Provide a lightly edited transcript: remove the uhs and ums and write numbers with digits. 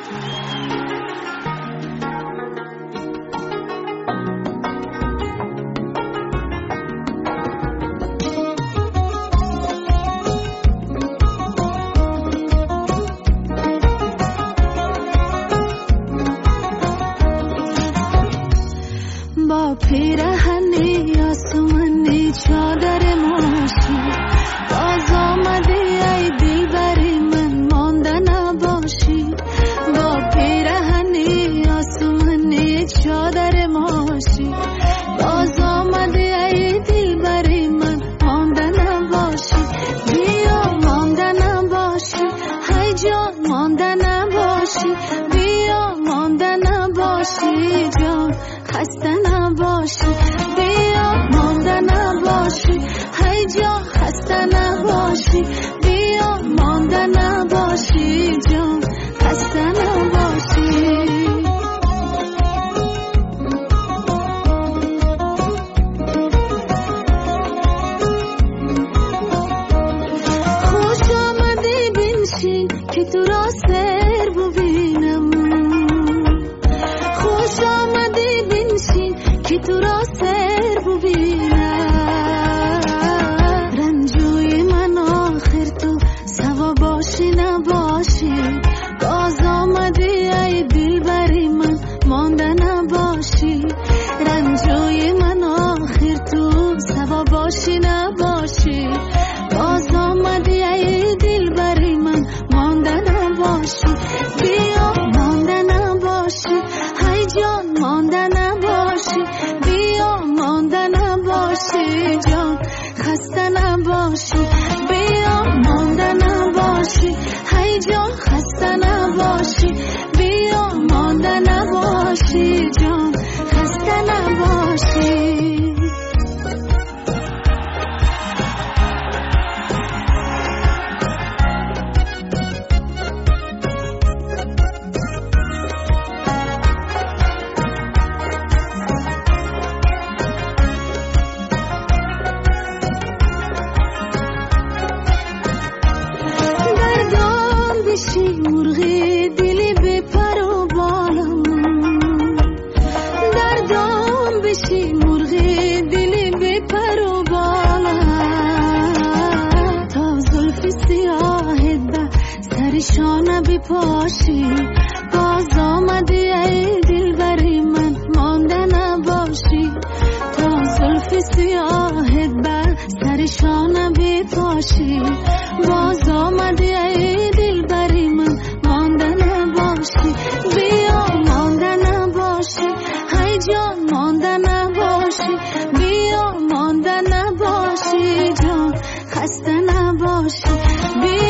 با پیرهنی آسمانی چادر ماشی باز آمدی ای دلبری من مانده نباشی. با پیرهنی آسمانی چادر ماشی باز آمدی ای دلبری من مانده نباشی. بیا مانده نباشی ای جان مانده نباشی. بیا مانده نباشی جان خسته نباشی. بیا مانده نباشی ای جان خسته نباشی. بیا مانده نباشی جان خسته نباشی. خوش آمدی بنشین که تو را سر ببینم. خوش آمدی بنشین که تو را سر ببینم. رنجوی من آخر تو سوا باشی نباشی. باز آمدی ای دلبری من مانده نباشی. رنجوی من آخر تو سوا باشی نباشی. باز آمدی ای دلبری من مانده نباشی. بیا مانده نباشی ای جان مانده نباشی. بیا مانده نباشی جان خسته نباشی. بیا مانده نباشی ای جان خسته نباشی. بیا مانده نباشی جان خسته نباشی. مرغی دلی به پر و بالم. دردام بشی مرغی دلی به پر و بالم. تا زلف سیاهت به سر شانه بپاشی. باز آمدی ای دلبری من مانده نباشی. تا زلف سیاهت به سر شانه بپاشی. باز آمدی ای دلبری من مانده نباشی. بیا مانده نباشی ای جان مانده نباشی. بیا مانده نباشی جان خسته نباشی. بیا